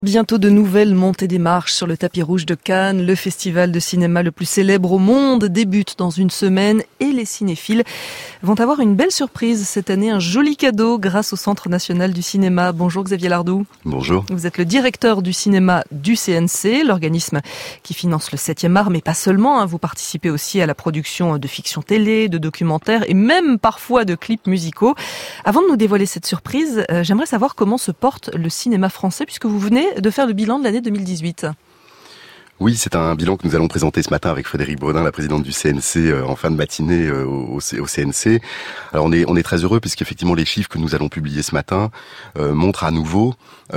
Bientôt de nouvelles montées des marches sur le tapis rouge de Cannes. Le festival de cinéma le plus célèbre au monde débute dans une semaine et les cinéphiles vont avoir une belle surprise cette année, un joli cadeau grâce au Centre national du cinéma. Bonjour Xavier Lardou. Bonjour. Vous êtes le directeur du cinéma du CNC, l'organisme qui finance le 7e art, mais pas seulement. Vous participez aussi à la production de fiction télé, de documentaires et même parfois de clips musicaux. Avant de nous dévoiler cette surprise, j'aimerais savoir comment se porte le cinéma français puisque vous venez de faire le bilan de l'année 2018. Oui, c'est un bilan que nous allons présenter ce matin avec Frédérique Bredin, la présidente du CNC, en fin de matinée au CNC. Alors on est très heureux puisqu'effectivement les chiffres que nous allons publier ce matin montrent à nouveau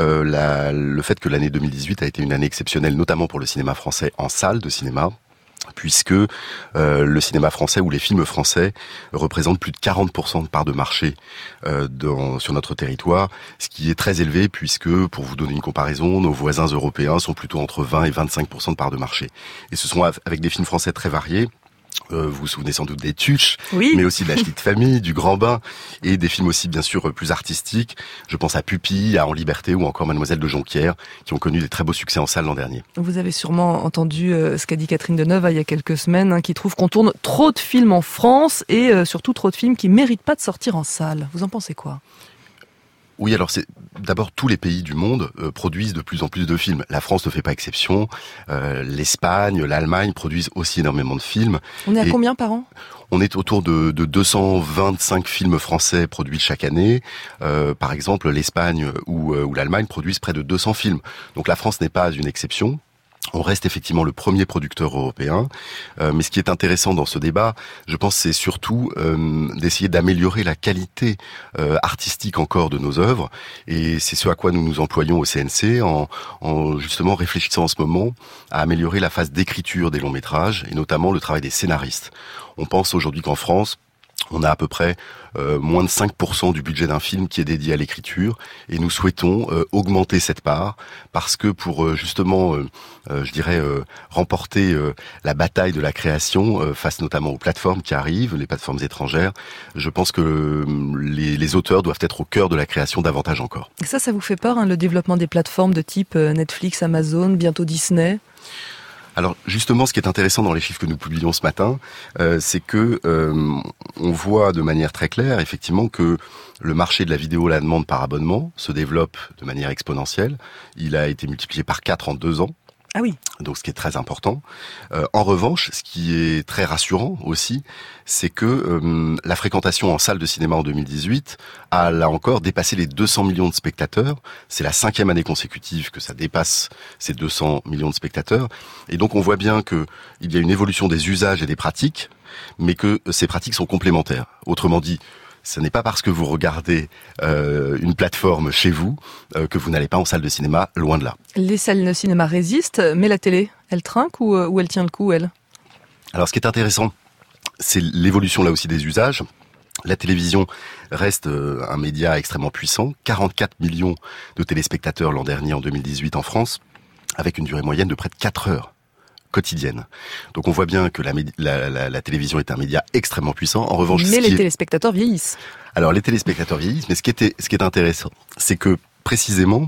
le fait que l'année 2018 a été une année exceptionnelle, notamment pour le cinéma français en salle de cinéma, puisque le cinéma français ou les films français représentent plus de 40% de part de marché sur notre territoire, ce qui est très élevé puisque, pour vous donner une comparaison, nos voisins européens sont plutôt entre 20 et 25% de part de marché. Et ce sont avec des films français très variés. Vous vous souvenez sans doute des Tuches, oui, mais aussi de La Petite Famille, du Grand Bain, et des films aussi bien sûr plus artistiques. Je pense à Pupille, à En Liberté ou encore Mademoiselle de Jonquière, qui ont connu des très beaux succès en salle l'an dernier. Vous avez sûrement entendu ce qu'a dit Catherine Deneuve il y a quelques semaines, qui trouve qu'on tourne trop de films en France et surtout trop de films qui méritent pas de sortir en salle. Vous en pensez quoi ? Oui, alors c'est d'abord tous les pays du monde produisent de plus en plus de films. La France ne fait pas exception. L'Espagne, l'Allemagne produisent aussi énormément de films. On est à combien par an ? On est autour de 225 films français produits chaque année. Par exemple, l'Espagne ou l'Allemagne produisent près de 200 films. Donc la France n'est pas une exception. On reste effectivement le premier producteur européen, mais ce qui est intéressant dans ce débat, je pense, c'est surtout d'essayer d'améliorer la qualité artistique encore de nos œuvres, et c'est ce à quoi nous nous employons au CNC en justement réfléchissant en ce moment à améliorer la phase d'écriture des longs métrages, et notamment le travail des scénaristes. On pense aujourd'hui qu'en France, on a à peu près moins de 5% du budget d'un film qui est dédié à l'écriture, et nous souhaitons augmenter cette part parce que pour justement, remporter la bataille de la création face notamment aux plateformes qui arrivent, les plateformes étrangères, je pense que les auteurs doivent être au cœur de la création davantage encore. Et ça vous fait peur, le développement des plateformes de type Netflix, Amazon, bientôt Disney ? Alors justement, ce qui est intéressant dans les chiffres que nous publions ce matin, c'est que on voit de manière très claire, effectivement, que le marché de la vidéo, la demande par abonnement, se développe de manière exponentielle. Il a été multiplié par 4 en 2 ans. Ah oui. Donc ce qui est très important. En revanche, ce qui est très rassurant aussi, c'est que la fréquentation en salle de cinéma en 2018 a là encore dépassé les 200 millions de spectateurs. C'est la 5e année consécutive que ça dépasse ces 200 millions de spectateurs. Et donc on voit bien que il y a une évolution des usages et des pratiques, mais que ces pratiques sont complémentaires. Autrement dit, ce n'est pas parce que vous regardez une plateforme chez vous que vous n'allez pas en salle de cinéma, loin de là. Les salles de cinéma résistent, mais la télé, elle trinque ou elle tient le coup, elle ? Alors ce qui est intéressant, c'est l'évolution là aussi des usages. La télévision reste un média extrêmement puissant, 44 millions de téléspectateurs l'an dernier en 2018 en France, avec une durée moyenne de près de 4 heures. Quotidienne. Donc on voit bien que la télévision est un média extrêmement puissant. En revanche, mais les téléspectateurs vieillissent. Alors les téléspectateurs vieillissent, mais ce qui est intéressant, c'est que précisément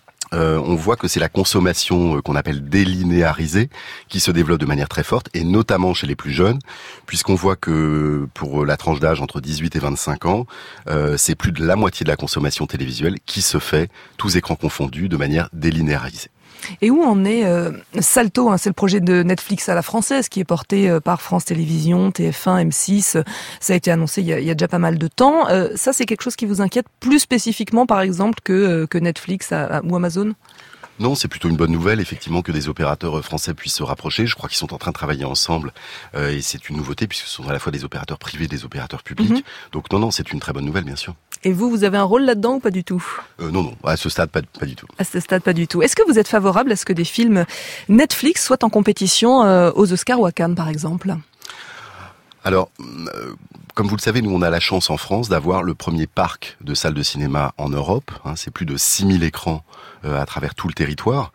on voit que c'est la consommation qu'on appelle délinéarisée qui se développe de manière très forte, et notamment chez les plus jeunes, puisqu'on voit que pour la tranche d'âge entre 18 et 25 ans, c'est plus de la moitié de la consommation télévisuelle qui se fait, tous écrans confondus, de manière délinéarisée. Et où en est Salto, c'est le projet de Netflix à la française qui est porté par France Télévisions, TF1, M6. Ça a été annoncé il y a déjà pas mal de temps. Ça, c'est quelque chose qui vous inquiète plus spécifiquement, par exemple, que Netflix ou Amazon ? Non, c'est plutôt une bonne nouvelle, effectivement, que des opérateurs français puissent se rapprocher. Je crois qu'ils sont en train de travailler ensemble, et c'est une nouveauté, puisque ce sont à la fois des opérateurs privés et des opérateurs publics. Donc non, c'est une très bonne nouvelle, bien sûr. Et vous avez un rôle là-dedans ou pas du tout ? Non, à ce stade, pas du tout. À ce stade, pas du tout. Est-ce que vous êtes favorable à ce que des films Netflix soient en compétition aux Oscars ou à Cannes, par exemple ? Alors, comme vous le savez, nous on a la chance en France d'avoir le premier parc de salles de cinéma en Europe. C'est plus de 6000 écrans à travers tout le territoire.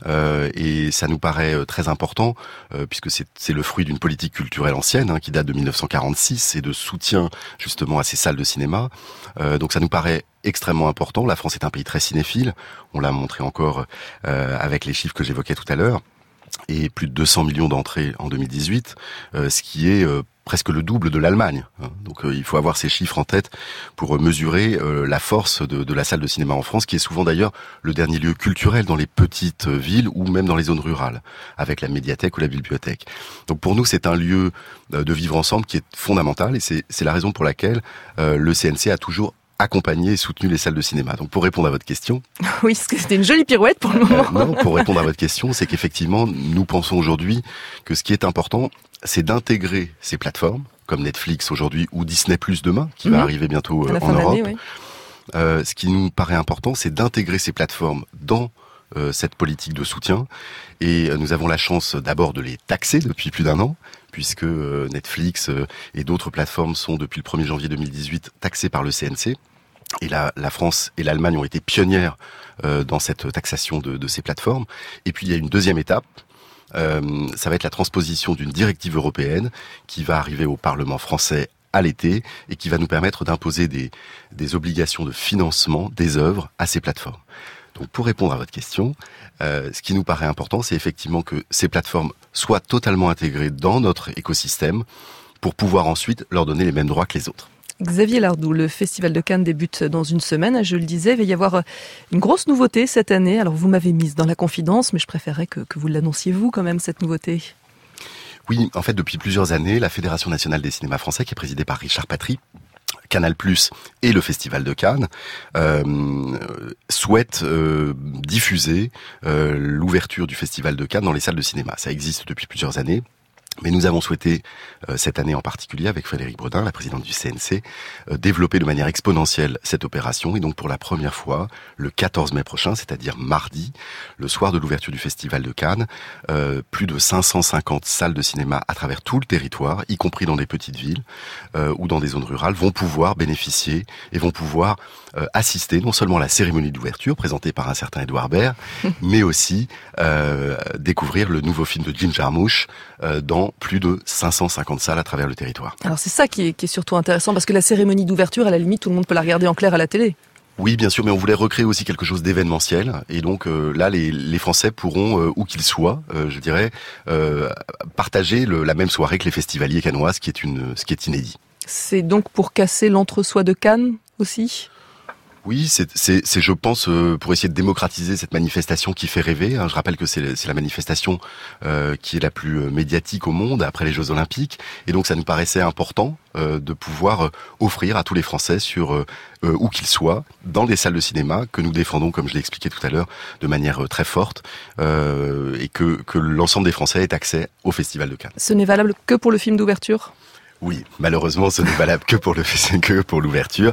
Et ça nous paraît très important, puisque c'est le fruit d'une politique culturelle ancienne, qui date de 1946, et de soutien justement à ces salles de cinéma. Donc ça nous paraît extrêmement important. La France est un pays très cinéphile. On l'a montré encore avec les chiffres que j'évoquais tout à l'heure. Et plus de 200 millions d'entrées en 2018, ce qui est presque le double de l'Allemagne. Donc il faut avoir ces chiffres en tête pour mesurer la force de la salle de cinéma en France, qui est souvent d'ailleurs le dernier lieu culturel dans les petites villes ou même dans les zones rurales, avec la médiathèque ou la bibliothèque. Donc pour nous, c'est un lieu de vivre ensemble qui est fondamental, et c'est la raison pour laquelle le CNC a toujours accompagné et soutenu les salles de cinéma. Donc pour répondre à votre question... Oui, parce que c'était une jolie pirouette pour le moment. Non, pour répondre à votre question, c'est qu'effectivement, nous pensons aujourd'hui que ce qui est important, c'est d'intégrer ces plateformes, comme Netflix aujourd'hui ou Disney+ demain, qui va arriver bientôt en Europe. Oui. Ce qui nous paraît important, c'est d'intégrer ces plateformes dans cette politique de soutien. Et nous avons la chance d'abord de les taxer depuis plus d'1 an, puisque Netflix et d'autres plateformes sont depuis le 1er janvier 2018 taxées par le CNC. Et la France et l'Allemagne ont été pionnières dans cette taxation de ces plateformes. Et puis il y a une deuxième étape, ça va être la transposition d'une directive européenne qui va arriver au Parlement français à l'été et qui va nous permettre d'imposer des obligations de financement des œuvres à ces plateformes. Donc pour répondre à votre question, ce qui nous paraît important, c'est effectivement que ces plateformes soient totalement intégrées dans notre écosystème pour pouvoir ensuite leur donner les mêmes droits que les autres. Xavier Lardou, le Festival de Cannes débute dans une semaine. Je le disais, il va y avoir une grosse nouveauté cette année. Alors vous m'avez mise dans la confidence, mais je préférerais que vous l'annonciez vous quand même, cette nouveauté. Oui, en fait, depuis plusieurs années, la Fédération nationale des cinémas français, qui est présidée par Richard Patry, Canal+ et le Festival de Cannes souhaitent diffuser l'ouverture du Festival de Cannes dans les salles de cinéma. Ça existe depuis plusieurs années. Mais nous avons souhaité, cette année en particulier, avec Frédéric Bredin, la présidente du CNC, développer de manière exponentielle cette opération. Et donc pour la première fois, le 14 mai prochain, c'est-à-dire mardi, le soir de l'ouverture du Festival de Cannes, plus de 550 salles de cinéma à travers tout le territoire, y compris dans des petites villes ou dans des zones rurales, vont pouvoir bénéficier et vont pouvoir assister non seulement à la cérémonie d'ouverture présentée par un certain Édouard Baird, mais aussi découvrir le nouveau film de Jim Jarmusch dans plus de 550 salles à travers le territoire. Alors c'est ça qui est surtout intéressant, parce que la cérémonie d'ouverture, à la limite, tout le monde peut la regarder en clair à la télé. Oui, bien sûr, mais on voulait recréer aussi quelque chose d'événementiel. Et donc là, les Français pourront, où qu'ils soient, je dirais, partager la même soirée que les festivaliers cannois, ce qui est inédit. C'est donc pour casser l'entre-soi de Cannes aussi ? Oui, c'est je pense, pour essayer de démocratiser cette manifestation qui fait rêver. Je rappelle que c'est la manifestation qui est la plus médiatique au monde après les Jeux Olympiques. Et donc ça nous paraissait important de pouvoir offrir à tous les Français, sur où qu'ils soient, dans des salles de cinéma que nous défendons, comme je l'ai expliqué tout à l'heure, de manière très forte, et que l'ensemble des Français aient accès au Festival de Cannes. Ce n'est valable que pour le film d'ouverture ? Oui, malheureusement, ce n'est valable que pour l'ouverture.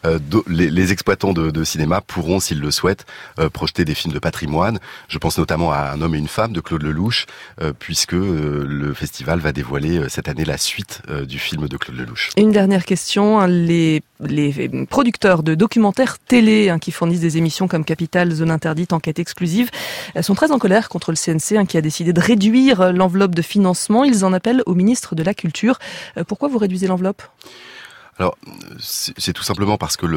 Les exploitants de cinéma pourront, s'ils le souhaitent, projeter des films de patrimoine. Je pense notamment à Un homme et une femme de Claude Lelouch, puisque le festival va dévoiler cette année la suite du film de Claude Lelouch. Une dernière question, les producteurs de documentaires télé qui fournissent des émissions comme Capital, Zone Interdite, Enquête Exclusive, sont très en colère contre le CNC qui a décidé de réduire l'enveloppe de financement. Ils en appellent au ministre de la Culture. Pourquoi vous réduisez l'enveloppe ? Alors, c'est tout simplement parce que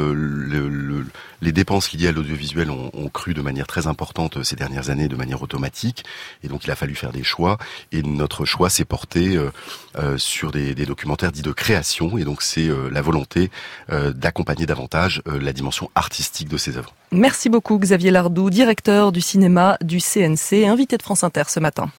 les dépenses liées à l'audiovisuel ont cru de manière très importante ces dernières années, de manière automatique, et donc il a fallu faire des choix, et notre choix s'est porté sur des documentaires dits de création, et donc c'est la volonté d'accompagner davantage la dimension artistique de ces œuvres. Merci beaucoup Xavier Lardou, directeur du cinéma du CNC, invité de France Inter ce matin.